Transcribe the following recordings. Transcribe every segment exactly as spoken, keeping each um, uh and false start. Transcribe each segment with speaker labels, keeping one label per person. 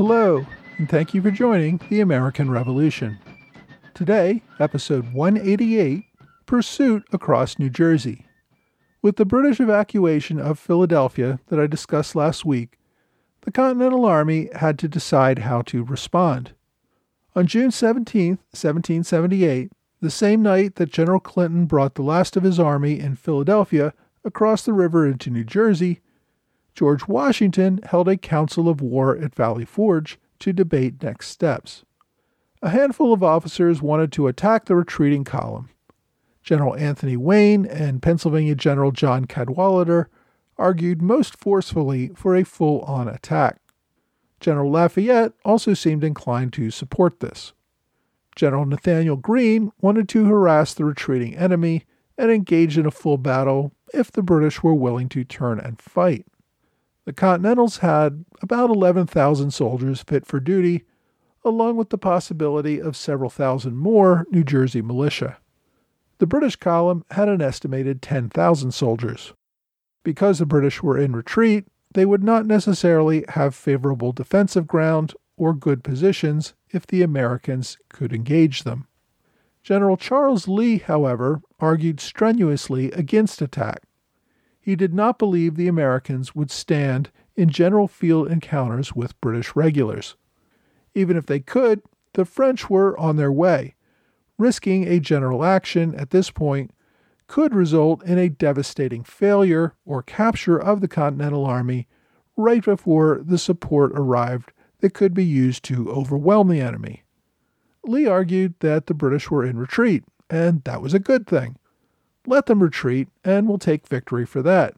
Speaker 1: Hello, and thank you for joining the American Revolution. Today, episode one eighty-eight, Pursuit Across New Jersey. With the British evacuation of Philadelphia that I discussed last week, the Continental Army had to decide how to respond. On June seventeenth, seventeen seventy-eight, the same night that General Clinton brought the last of his army in Philadelphia across the river into New Jersey, George Washington held a council of war at Valley Forge to debate next steps. A handful of officers wanted to attack the retreating column. General Anthony Wayne and Pennsylvania General John Cadwalader argued most forcefully for a full-on attack. General Lafayette also seemed inclined to support this. General Nathanael Greene wanted to harass the retreating enemy and engage in a full battle if the British were willing to turn and fight. The Continentals had about eleven thousand soldiers fit for duty, along with the possibility of several thousand more New Jersey militia. The British column had an estimated ten thousand soldiers. Because the British were in retreat, they would not necessarily have favorable defensive ground or good positions if the Americans could engage them. General Charles Lee, however, argued strenuously against attack. He did not believe the Americans would stand in general field encounters with British regulars. Even if they could, the French were on their way. Risking a general action at this point could result in a devastating failure or capture of the Continental Army right before the support arrived that could be used to overwhelm the enemy. Lee argued that the British were in retreat, and that was a good thing. Let them retreat, and we'll take victory for that.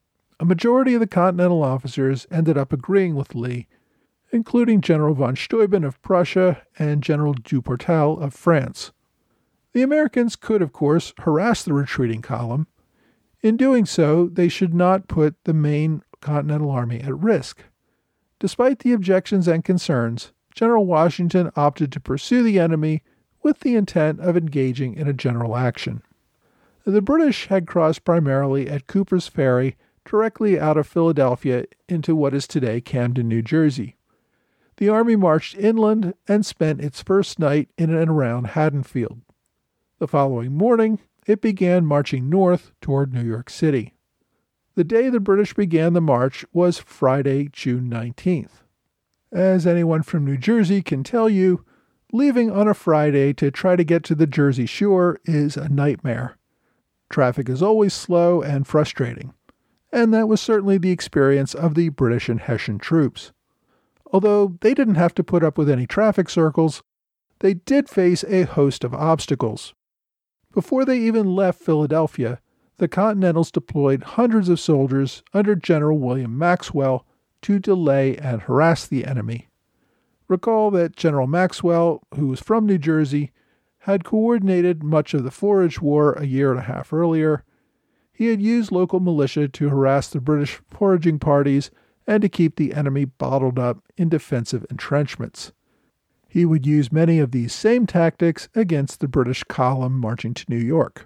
Speaker 1: A majority of the Continental officers ended up agreeing with Lee, including General von Steuben of Prussia and General Duportal of France. The Americans could, of course, harass the retreating column. In doing so, they should not put the main Continental Army at risk. Despite the objections and concerns, General Washington opted to pursue the enemy with the intent of engaging in a general action. The British had crossed primarily at Cooper's Ferry directly out of Philadelphia into what is today Camden, New Jersey. The army marched inland and spent its first night in and around Haddonfield. The following morning, it began marching north toward New York City. The day the British began the march was Friday, June nineteenth. As anyone from New Jersey can tell you, leaving on a Friday to try to get to the Jersey Shore is a nightmare. Traffic is always slow and frustrating, and that was certainly the experience of the British and Hessian troops. Although they didn't have to put up with any traffic circles, they did face a host of obstacles. Before they even left Philadelphia, the Continentals deployed hundreds of soldiers under General William Maxwell to delay and harass the enemy. Recall that General Maxwell, who was from New Jersey, had coordinated much of the Forage War a year and a half earlier. He had used local militia to harass the British foraging parties and to keep the enemy bottled up in defensive entrenchments. He would use many of these same tactics against the British column marching to New York.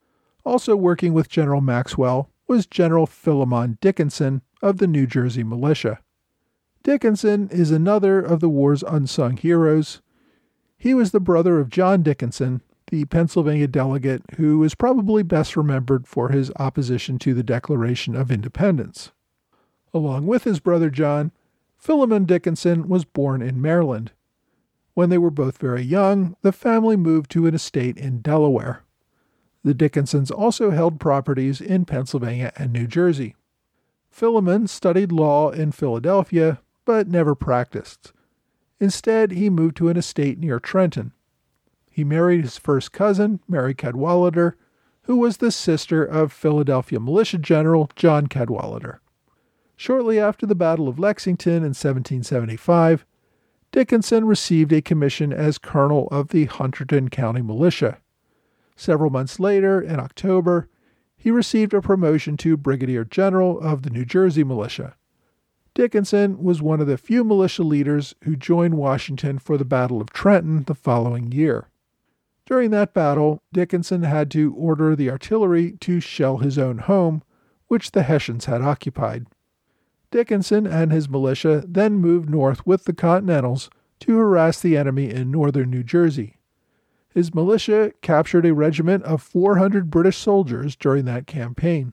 Speaker 1: Also working with General Maxwell was General Philemon Dickinson of the New Jersey Militia. Dickinson is another of the war's unsung heroes. He was the brother of John Dickinson, the Pennsylvania delegate who is probably best remembered for his opposition to the Declaration of Independence. Along with his brother John, Philemon Dickinson was born in Maryland. When they were both very young, the family moved to an estate in Delaware. The Dickinsons also held properties in Pennsylvania and New Jersey. Philemon studied law in Philadelphia, but never practiced. Instead, he moved to an estate near Trenton. He married his first cousin, Mary Cadwalader, who was the sister of Philadelphia Militia General John Cadwalader. Shortly after the Battle of Lexington in seventeen seventy-five, Dickinson received a commission as colonel of the Hunterdon County Militia. Several months later, in October, he received a promotion to brigadier general of the New Jersey Militia. Dickinson was one of the few militia leaders who joined Washington for the Battle of Trenton the following year. During that battle, Dickinson had to order the artillery to shell his own home, which the Hessians had occupied. Dickinson and his militia then moved north with the Continentals to harass the enemy in northern New Jersey. His militia captured a regiment of four hundred British soldiers during that campaign.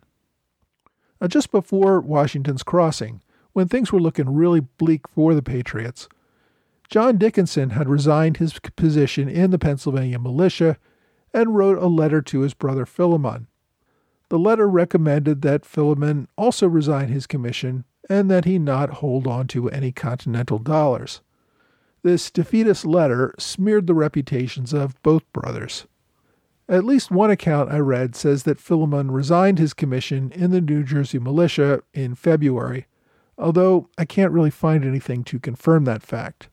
Speaker 1: Now, just before Washington's crossing, when things were looking really bleak for the Patriots, John Dickinson had resigned his position in the Pennsylvania militia and wrote a letter to his brother Philemon. The letter recommended that Philemon also resign his commission and that he not hold on to any Continental dollars. This defeatist letter smeared the reputations of both brothers. At least one account I read says that Philemon resigned his commission in the New Jersey militia in February, although I can't really find anything to confirm that fact.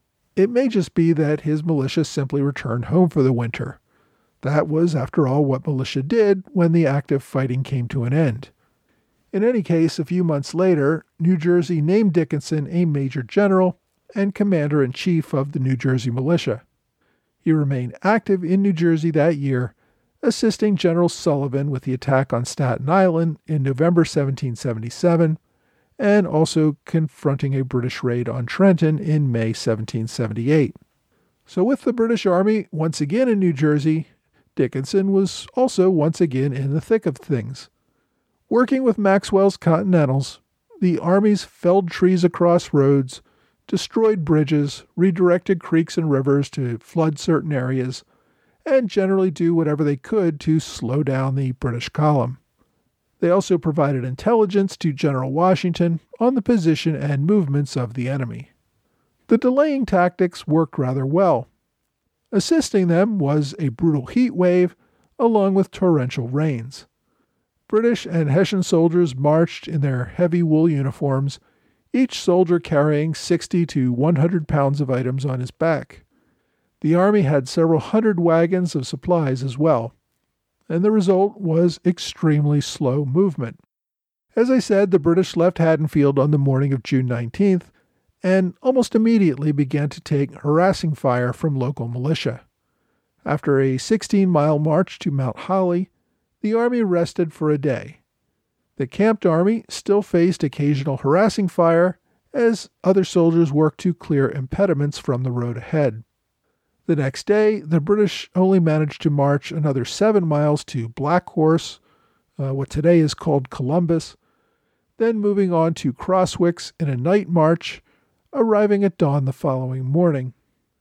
Speaker 1: It may just be that his militia simply returned home for the winter. That was, after all, what militia did when the active fighting came to an end. In any case, a few months later, New Jersey named Dickinson a major general and commander-in-chief of the New Jersey militia. He remained active in New Jersey that year, assisting General Sullivan with the attack on Staten Island in November seventeen seventy-seven, and also confronting a British raid on Trenton in May seventeen seventy-eight. So with the British Army once again in New Jersey, Dickinson was also once again in the thick of things. Working with Maxwell's Continentals, the armies felled trees across roads, destroyed bridges, redirected creeks and rivers to flood certain areas, and generally do whatever they could to slow down the British column. They also provided intelligence to General Washington on the position and movements of the enemy. The delaying tactics worked rather well. Assisting them was a brutal heat wave along with torrential rains. British and Hessian soldiers marched in their heavy wool uniforms, each soldier carrying sixty to one hundred pounds of items on his back. The army had several hundred wagons of supplies as well, and the result was extremely slow movement. As I said, the British left Haddonfield on the morning of June nineteenth, and almost immediately began to take harassing fire from local militia. After a sixteen-mile march to Mount Holly, the army rested for a day. The camped army still faced occasional harassing fire as other soldiers worked to clear impediments from the road ahead. The next day, the British only managed to march another seven miles to Black Horse, uh, what today is called Columbus, then moving on to Crosswicks in a night march, arriving at dawn the following morning.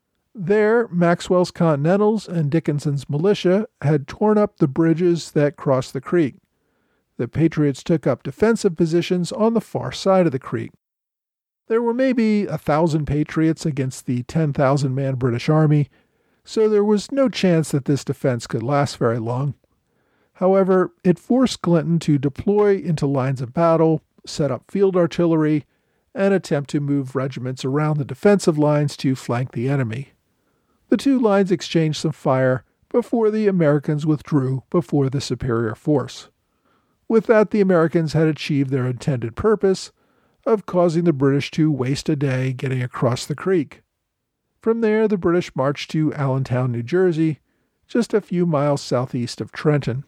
Speaker 1: There, Maxwell's Continentals and Dickinson's militia had torn up the bridges that crossed the creek. The Patriots took up defensive positions on the far side of the creek. There were maybe a thousand Patriots against the ten thousand man British Army, so there was no chance that this defense could last very long. However, it forced Clinton to deploy into lines of battle, set up field artillery, and attempt to move regiments around the defensive lines to flank the enemy. The two lines exchanged some fire before the Americans withdrew before the superior force. With that, the Americans had achieved their intended purpose of causing the British to waste a day getting across the creek. From there, the British marched to Allentown, New Jersey, just a few miles southeast of Trenton.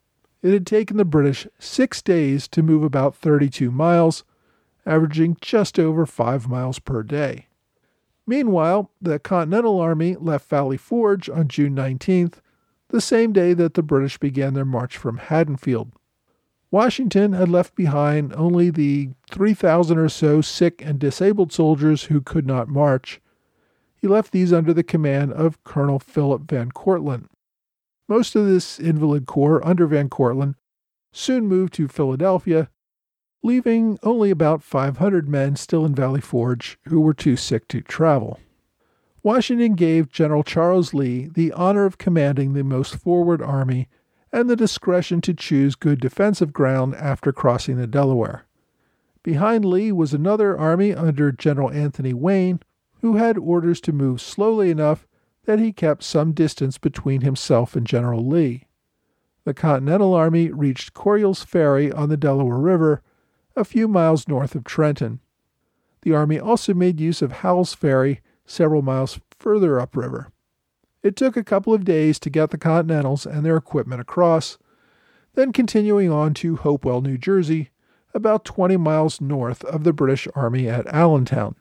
Speaker 1: It had taken the British six days to move about thirty-two miles, averaging just over five miles per day. Meanwhile, the Continental Army left Valley Forge on June nineteenth, the same day that the British began their march from Haddonfield. Washington had left behind only the three thousand or so sick and disabled soldiers who could not march. He left these under the command of Colonel Philip Van Cortlandt. Most of this invalid corps under Van Cortlandt soon moved to Philadelphia, leaving only about five hundred men still in Valley Forge who were too sick to travel. Washington gave General Charles Lee the honor of commanding the most forward army and the discretion to choose good defensive ground after crossing the Delaware. Behind Lee was another army under General Anthony Wayne, who had orders to move slowly enough that he kept some distance between himself and General Lee. The Continental Army reached Corrials Ferry on the Delaware River, a few miles north of Trenton. The army also made use of Howell's Ferry, several miles further upriver. It took a couple of days to get the Continentals and their equipment across, then continuing on to Hopewell, New Jersey, about twenty miles north of the British Army at Allentown.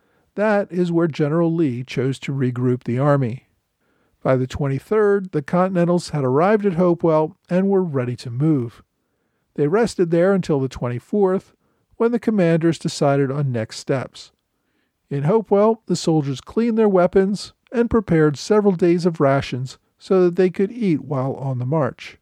Speaker 1: That is where General Lee chose to regroup the army. By the twenty-third, the Continentals had arrived at Hopewell and were ready to move. They rested there until the twenty-fourth, when the commanders decided on next steps. In Hopewell, the soldiers cleaned their weapons and prepared several days of rations so that they could eat while on the march.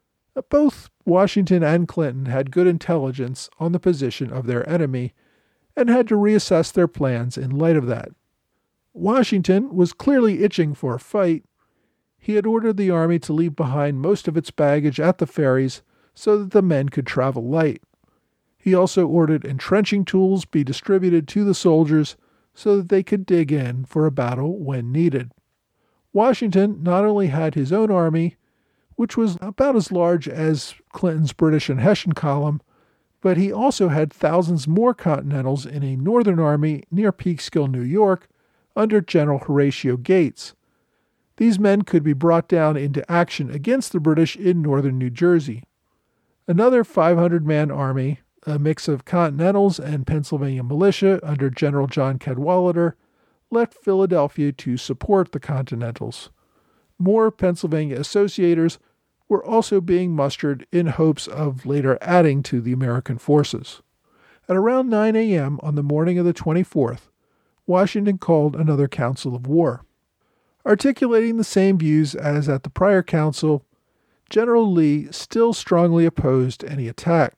Speaker 1: Both Washington and Clinton had good intelligence on the position of their enemy and had to reassess their plans in light of that. Washington was clearly itching for a fight. He had ordered the army to leave behind most of its baggage at the ferries so that the men could travel light. He also ordered entrenching tools be distributed to the soldiers so that they could dig in for a battle when needed. Washington not only had his own army, which was about as large as Clinton's British and Hessian column, but he also had thousands more Continentals in a northern army near Peekskill, New York, under General Horatio Gates. These men could be brought down into action against the British in northern New Jersey. Another five hundred man army, a mix of Continentals and Pennsylvania militia under General John Cadwalader, left Philadelphia to support the Continentals. More Pennsylvania associators were also being mustered in hopes of later adding to the American forces. At around nine a.m. on the morning of the twenty-fourth, Washington called another council of war. Articulating the same views as at the prior council, General Lee still strongly opposed any attack.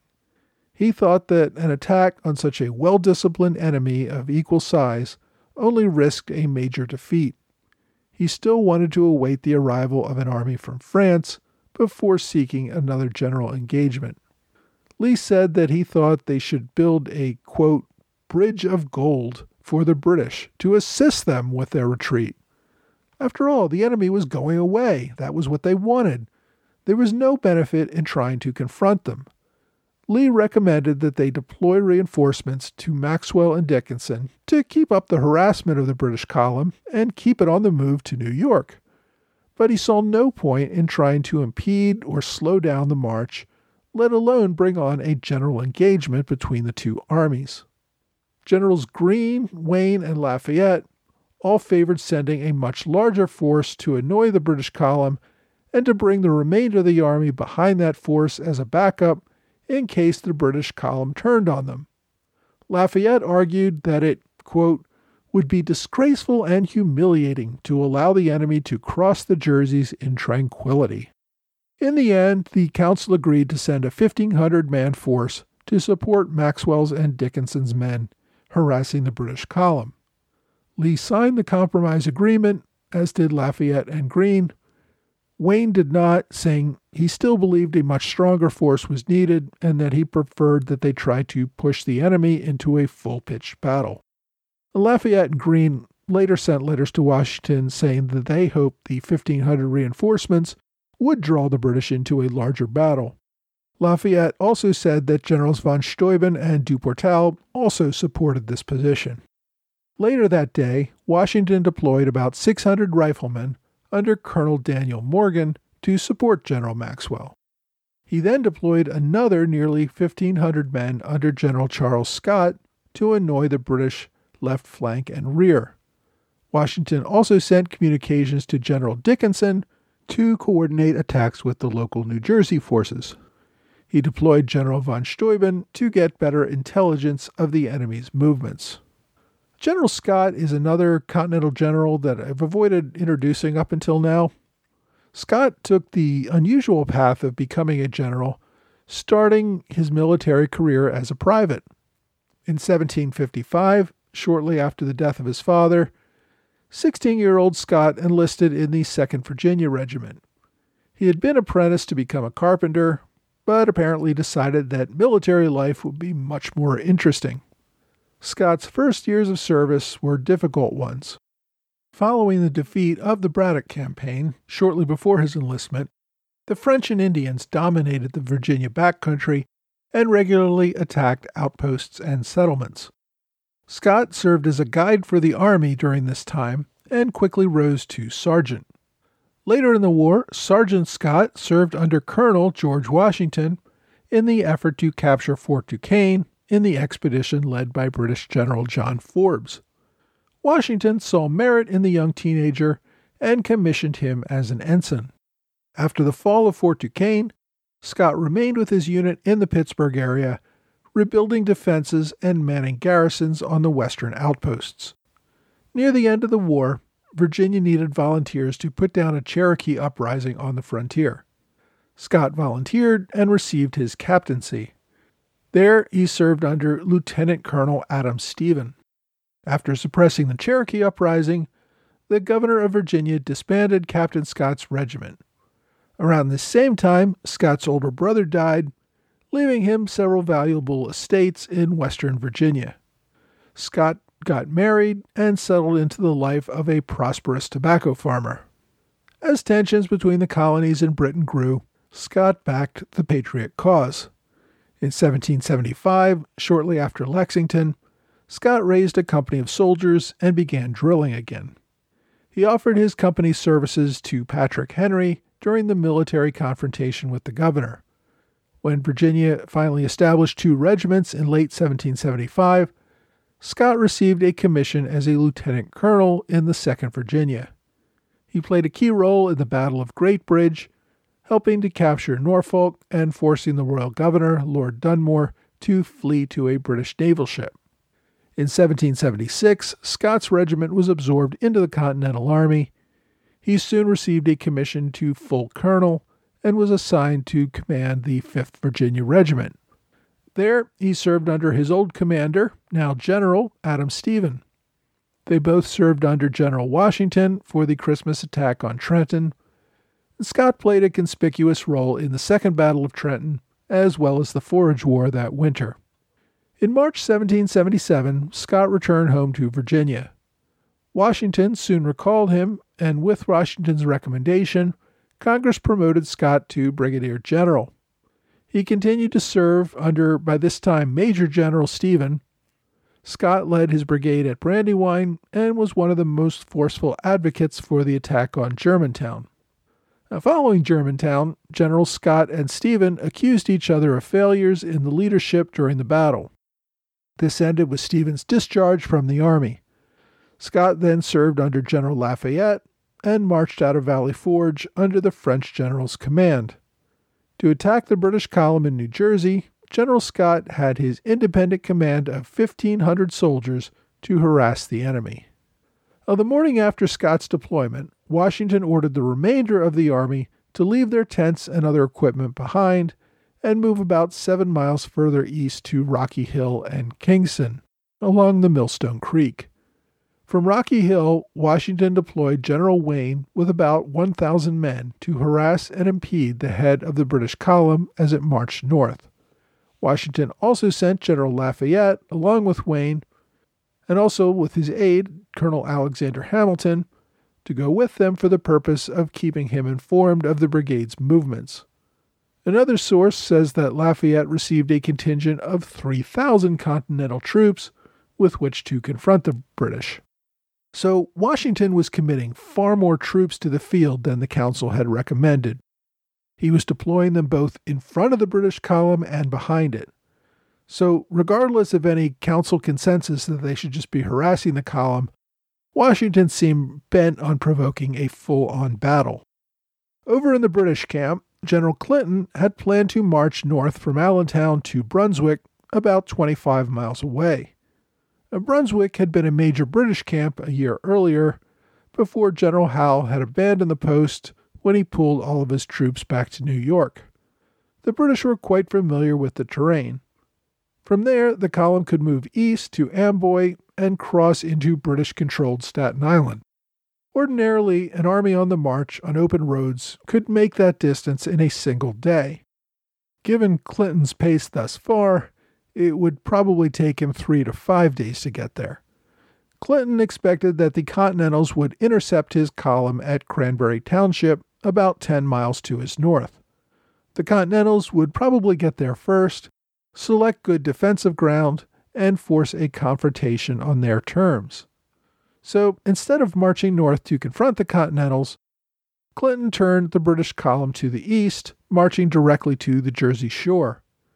Speaker 1: He thought that an attack on such a well-disciplined enemy of equal size only risked a major defeat. He still wanted to await the arrival of an army from France before seeking another general engagement. Lee said that he thought they should build a, quote, bridge of gold for the British to assist them with their retreat. After all, the enemy was going away. That was what they wanted. There was no benefit in trying to confront them. Lee recommended that they deploy reinforcements to Maxwell and Dickinson to keep up the harassment of the British column and keep it on the move to New York. But he saw no point in trying to impede or slow down the march, let alone bring on a general engagement between the two armies. Generals Greene, Wayne, and Lafayette all favored sending a much larger force to annoy the British column and to bring the remainder of the army behind that force as a backup in case the British column turned on them. Lafayette argued that it, quote, would be disgraceful and humiliating to allow the enemy to cross the Jerseys in tranquility. In the end, the council agreed to send a fifteen hundred man force to support Maxwell's and Dickinson's men harassing the British column. Lee signed the compromise agreement, as did Lafayette and Greene. Wayne did not, saying he still believed a much stronger force was needed and that he preferred that they try to push the enemy into a full-pitched battle. Lafayette and Greene later sent letters to Washington saying that they hoped the fifteen hundred reinforcements would draw the British into a larger battle. Lafayette also said that Generals von Steuben and Duportal also supported this position. Later that day, Washington deployed about six hundred riflemen under Colonel Daniel Morgan to support General Maxwell. He then deployed another nearly fifteen hundred men under General Charles Scott to annoy the British left flank and rear. Washington also sent communications to General Dickinson to coordinate attacks with the local New Jersey forces. He deployed General von Steuben to get better intelligence of the enemy's movements. General Scott is another Continental general that I've avoided introducing up until now. Scott took the unusual path of becoming a general, starting his military career as a private. In seventeen fifty-five, shortly after the death of his father, sixteen-year-old Scott enlisted in the second Virginia Regiment. He had been apprenticed to become a carpenter, but apparently decided that military life would be much more interesting. Scott's first years of service were difficult ones. Following the defeat of the Braddock Campaign, shortly before his enlistment, the French and Indians dominated the Virginia backcountry and regularly attacked outposts and settlements. Scott served as a guide for the army during this time and quickly rose to sergeant. Later in the war, Sergeant Scott served under Colonel George Washington in the effort to capture Fort Duquesne in the expedition led by British General John Forbes. Washington saw merit in the young teenager and commissioned him as an ensign. After the fall of Fort Duquesne, Scott remained with his unit in the Pittsburgh area, rebuilding defenses and manning garrisons on the western outposts. Near the end of the war, Virginia needed volunteers to put down a Cherokee uprising on the frontier. Scott volunteered and received his captaincy. There, he served under Lieutenant Colonel Adam Stephen. After suppressing the Cherokee uprising, the governor of Virginia disbanded Captain Scott's regiment. Around this same time, Scott's older brother died, leaving him several valuable estates in western Virginia. Scott got married and settled into the life of a prosperous tobacco farmer. As tensions between the colonies and Britain grew, Scott backed the Patriot cause. In seventeen seventy-five, shortly after Lexington, Scott raised a company of soldiers and began drilling again. He offered his company's services to Patrick Henry during the military confrontation with the governor. When Virginia finally established two regiments in late seventeen seventy-five, Scott received a commission as a lieutenant colonel in the second Virginia. He played a key role in the Battle of Great Bridge, helping to capture Norfolk and forcing the royal governor, Lord Dunmore, to flee to a British naval ship. In seventeen seventy-six, Scott's regiment was absorbed into the Continental Army. He soon received a commission to full colonel and was assigned to command the fifth Virginia Regiment. There, he served under his old commander, now General Adam Stephen. They both served under General Washington for the Christmas attack on Trenton. Scott played a conspicuous role in the Second Battle of Trenton, as well as the Forage War that winter. In March seventeen seventy-seven, Scott returned home to Virginia. Washington soon recalled him, and with Washington's recommendation, Congress promoted Scott to brigadier general. He continued to serve under, by this time, Major General Stephen. Scott led his brigade at Brandywine and was one of the most forceful advocates for the attack on Germantown. Now, following Germantown, General Scott and Stephen accused each other of failures in the leadership during the battle. This ended with Stephen's discharge from the army. Scott then served under General Lafayette and marched out of Valley Forge under the French general's command. To attack the British column in New Jersey, General Scott had his independent command of fifteen hundred soldiers to harass the enemy. On the morning after Scott's deployment, Washington ordered the remainder of the army to leave their tents and other equipment behind and move about seven miles further east to Rocky Hill and Kingston, along the Millstone Creek. From Rocky Hill, Washington deployed General Wayne with about one thousand men to harass and impede the head of the British column as it marched north. Washington also sent General Lafayette, along with Wayne, and also with his aide, Colonel Alexander Hamilton, to go with them for the purpose of keeping him informed of the brigade's movements. Another source says that Lafayette received a contingent of three thousand Continental troops with which to confront the British. So Washington was committing far more troops to the field than the Council had recommended. He was deploying them both in front of the British column and behind it. So regardless of any Council consensus that they should just be harassing the column, Washington seemed bent on provoking a full-on battle. Over in the British camp, General Clinton had planned to march north from Allentown to Brunswick, about twenty-five miles away. Now, Brunswick had been a major British camp a year earlier, before General Howe had abandoned the post when he pulled all of his troops back to New York. The British were quite familiar with the terrain. From there, the column could move east to Amboy and cross into British-controlled Staten Island. Ordinarily, an army on the march on open roads could make that distance in a single day. Given Clinton's pace thus far, it would probably take him three to five days to get there. Clinton expected that the Continentals would intercept his column at Cranberry Township, about ten miles to his north. The Continentals would probably get there first, select good defensive ground, and force a confrontation on their terms. So, instead of marching north to confront the Continentals, Clinton turned the British column to the east, marching directly to the Jersey shore.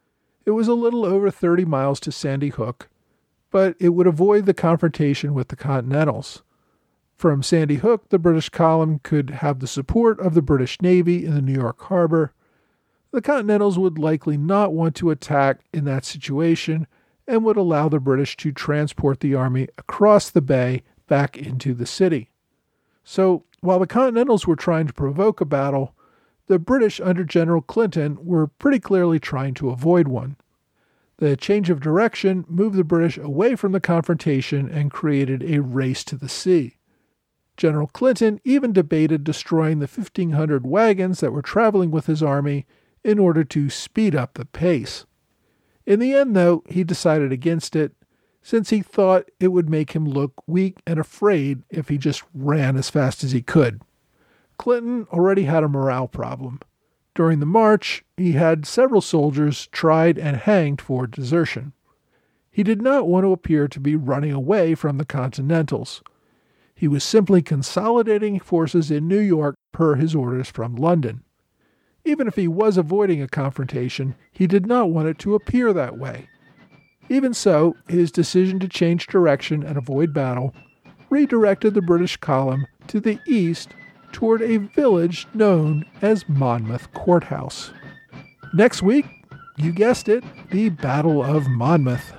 Speaker 1: It was a little over thirty miles to Sandy Hook, but it would avoid the confrontation with the Continentals. From Sandy Hook, the British column could have the support of the British Navy in the New York harbor. The Continentals would likely not want to attack in that situation and would allow the British to transport the army across the bay back into the city. So, while the Continentals were trying to provoke a battle, the British under General Clinton were pretty clearly trying to avoid one. The change of direction moved the British away from the confrontation and created a race to the sea. General Clinton even debated destroying the fifteen hundred wagons that were traveling with his army in order to speed up the pace. In the end, though, he decided against it, since he thought it would make him look weak and afraid if he just ran as fast as he could. Clinton already had a morale problem. During the march, he had several soldiers tried and hanged for desertion. He did not want to appear to be running away from the Continentals. He was simply consolidating forces in New York per his orders from London. Even if he was avoiding a confrontation, he did not want it to appear that way. Even so, his decision to change direction and avoid battle redirected the British column to the east toward a village known as Monmouth Courthouse. Next week, you guessed it, the Battle of Monmouth.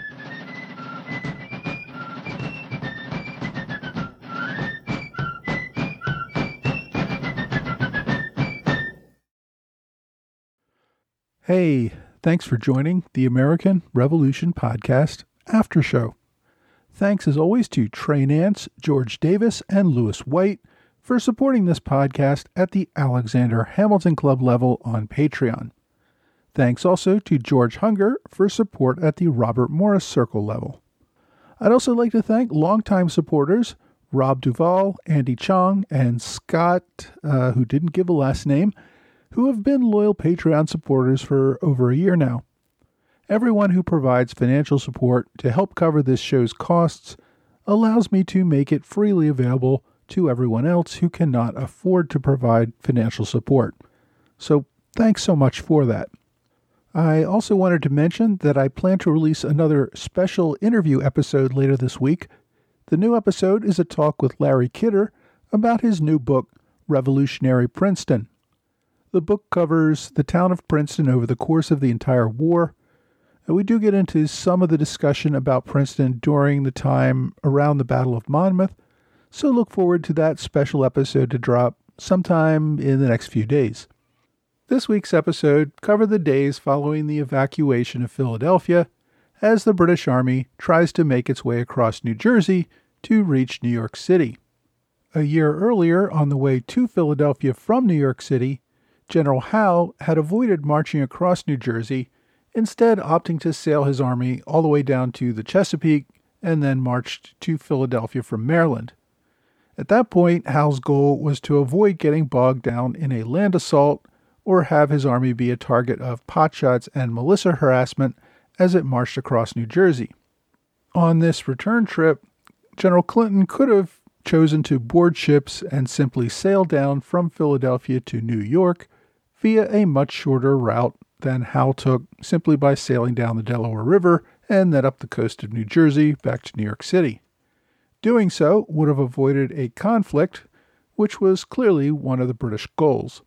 Speaker 1: Hey, thanks for joining the American Revolution Podcast After Show. Thanks as always to Trey Nance, George Davis, and Lewis White for supporting this podcast at the Alexander Hamilton Club level on Patreon. Thanks also to George Hunger for support at the Robert Morris Circle level. I'd also like to thank longtime supporters Rob Duvall, Andy Chong, and Scott, uh, who didn't give a last name, who have been loyal Patreon supporters for over a year now. Everyone who provides financial support to help cover this show's costs allows me to make it freely available to everyone else who cannot afford to provide financial support. So thanks so much for that. I also wanted to mention that I plan to release another special interview episode later this week. The new episode is a talk with Larry Kidder about his new book, Revolutionary Princeton. The book covers the town of Princeton over the course of the entire war. And we do get into some of the discussion about Princeton during the time around the Battle of Monmouth, so look forward to that special episode to drop sometime in the next few days. This week's episode covered the days following the evacuation of Philadelphia as the British Army tries to make its way across New Jersey to reach New York City. A year earlier, on the way to Philadelphia from New York City, General Howe had avoided marching across New Jersey, instead opting to sail his army all the way down to the Chesapeake and then marched to Philadelphia from Maryland. At that point, Howe's goal was to avoid getting bogged down in a land assault or have his army be a target of potshots and militia harassment as it marched across New Jersey. On this return trip, General Clinton could have chosen to board ships and simply sail down from Philadelphia to New York via a much shorter route than Howe took simply by sailing down the Delaware River and then up the coast of New Jersey back to New York City. Doing so would have avoided a conflict, which was clearly one of the British goals.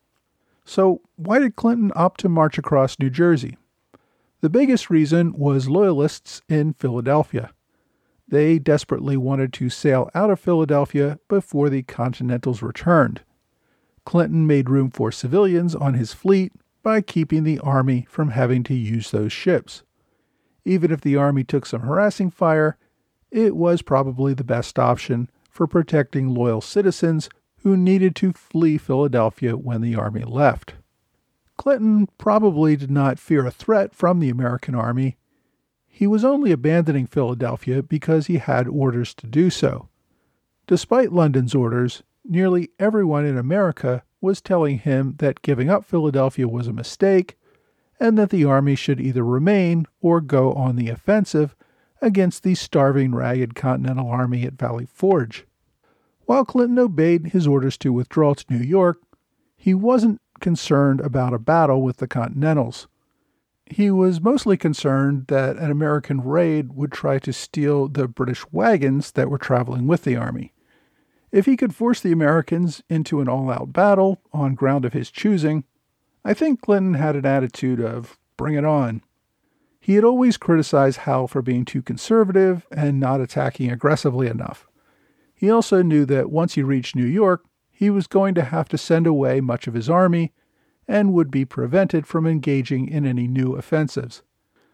Speaker 1: So why did Clinton opt to march across New Jersey? The biggest reason was loyalists in Philadelphia. They desperately wanted to sail out of Philadelphia before the Continentals returned. Clinton made room for civilians on his fleet by keeping the army from having to use those ships. Even if the army took some harassing fire, it was probably the best option for protecting loyal citizens who needed to flee Philadelphia when the army left. Clinton probably did not fear a threat from the American army. He was only abandoning Philadelphia because he had orders to do so. Despite London's orders, nearly everyone in America was telling him that giving up Philadelphia was a mistake and that the army should either remain or go on the offensive against the starving, ragged Continental Army at Valley Forge. While Clinton obeyed his orders to withdraw to New York, he wasn't concerned about a battle with the Continentals. he was mostly concerned that an American raid would try to steal the British wagons that were traveling with the army. If he could force the Americans into an all-out battle on ground of his choosing, I think Clinton had an attitude of, bring it on. He had always criticized Howe for being too conservative and not attacking aggressively enough. He also knew that once he reached New York, he was going to have to send away much of his army and would be prevented from engaging in any new offensives.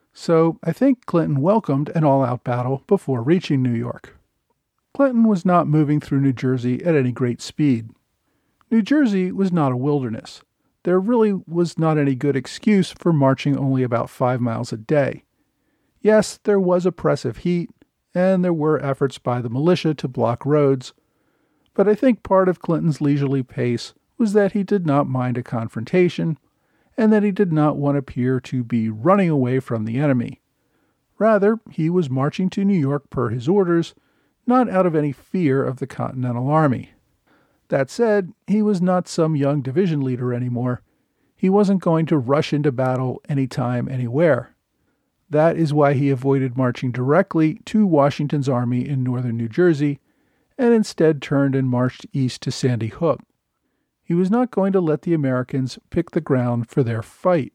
Speaker 1: So I think Clinton welcomed an all-out battle before reaching New York. Clinton was not moving through New Jersey at any great speed. New Jersey was not a wilderness. There really was not any good excuse for marching only about five miles a day. Yes, there was oppressive heat, and there were efforts by the militia to block roads, but I think part of Clinton's leisurely pace was that he did not mind a confrontation, and that he did not want to appear to be running away from the enemy. Rather, he was marching to New York per his orders, not out of any fear of the Continental Army. That said, he was not some young division leader anymore. He wasn't going to rush into battle anytime, anywhere. That is why he avoided marching directly to Washington's army in northern New Jersey, and instead turned and marched east to Sandy Hook. He was not going to let the Americans pick the ground for their fight.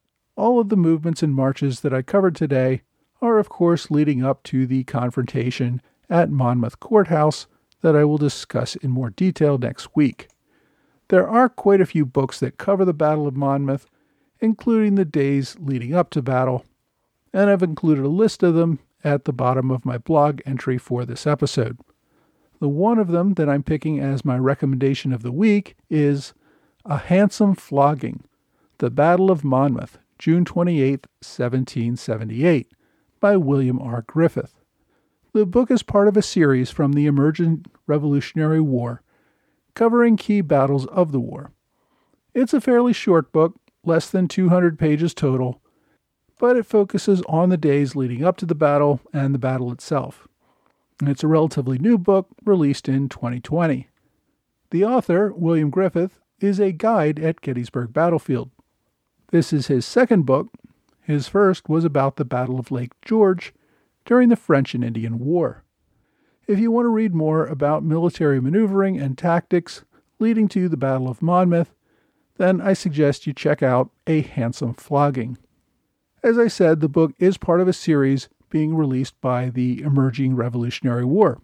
Speaker 1: All of the movements and marches that I covered today are, of course, leading up to the confrontation at Monmouth Courthouse that I will discuss in more detail next week. There are quite a few books that cover the Battle of Monmouth, including the days leading up to battle, and I've included a list of them at the bottom of my blog entry for this episode. The one of them that I'm picking as my recommendation of the week is A Handsome Flogging, The Battle of Monmouth, June twenty-eighth, seventeen seventy-eight, by William R. Griffith. The book is part of a series from the emerging Revolutionary War, covering key battles of the war. It's a fairly short book, less than two hundred pages total, but it focuses on the days leading up to the battle and the battle itself. It's a relatively new book, released in twenty twenty. The author, William Griffith, is a guide at Gettysburg Battlefield. This is his second book. His first was about the Battle of Lake George during the French and Indian War. If you want to read more about military maneuvering and tactics leading to the Battle of Monmouth, then I suggest you check out A Handsome Flogging. As I said, the book is part of a series being released by the emerging Revolutionary War.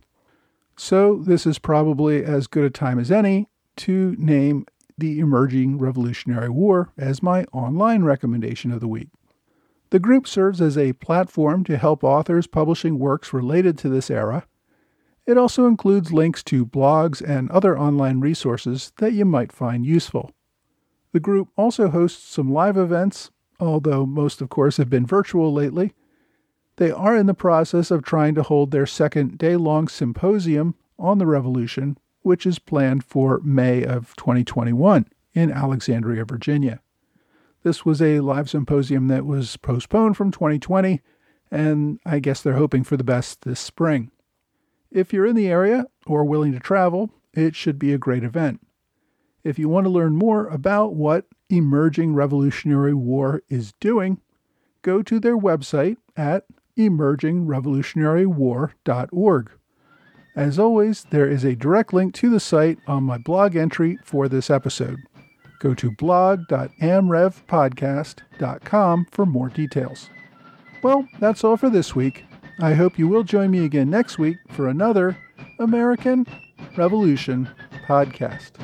Speaker 1: So this is probably as good a time as any to name the emerging Revolutionary War as my online recommendation of the week. The group serves as a platform to help authors publishing works related to this era. It also includes links to blogs and other online resources that you might find useful. The group also hosts some live events, although most, of course, have been virtual lately. They are in the process of trying to hold their second day-long symposium on the Revolution, which is planned for May of twenty twenty-one in Alexandria, Virginia. This was a live symposium that was postponed from twenty twenty, and I guess they're hoping for the best this spring. If you're in the area or willing to travel, it should be a great event. If you want to learn more about what Emerging Revolutionary War is doing, go to their website at emerging revolutionary war dot org. As always, there is a direct link to the site on my blog entry for this episode. Go to blog dot amrev podcast dot com for more details. Well, that's all for this week. I hope you will join me again next week for another American Revolution podcast.